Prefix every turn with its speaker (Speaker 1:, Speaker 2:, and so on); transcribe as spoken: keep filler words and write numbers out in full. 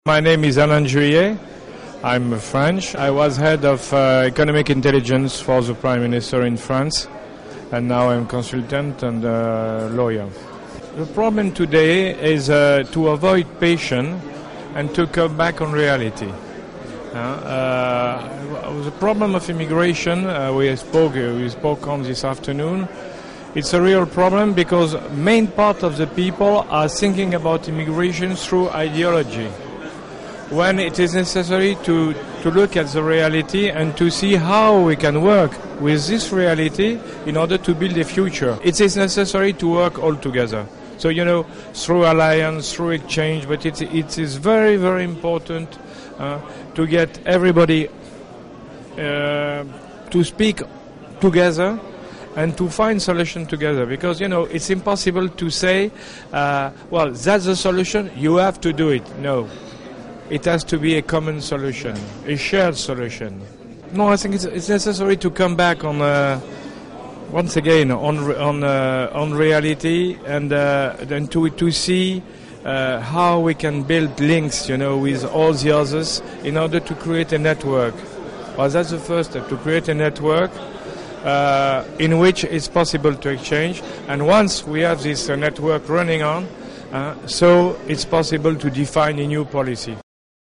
Speaker 1: My name is Alain Juillet. I'm French. I was head of uh, economic intelligence for the Prime Minister in France, and now I'm consultant and uh, lawyer. The problem today is uh, to avoid passion and to come back on reality. Uh, uh, the problem of immigration, uh, we spoke we spoke on this afternoon. It's a real problem because main part of the people are thinking about immigration through ideology, when it is necessary to, to look at the reality and to see how we can work with this reality in order to build a future. It is necessary to work all together. So, you know, through alliance, through exchange, but it, it is very, very important uh, to get everybody uh, to speak together and to find solution together, because, you know, it's impossible to say, uh, well, that's the solution, you have to do it. No. It has to be a common solution, a shared solution. No, I think it's, it's necessary to come back on, uh, once again, on on uh, on reality, and uh, then to to see uh, how we can build links, you know, with all the others in order to create a network. Well, that's the first step, to create a network uh, in which it's possible to exchange. And once we have this uh, network running on, uh, so it's possible to define a new policy.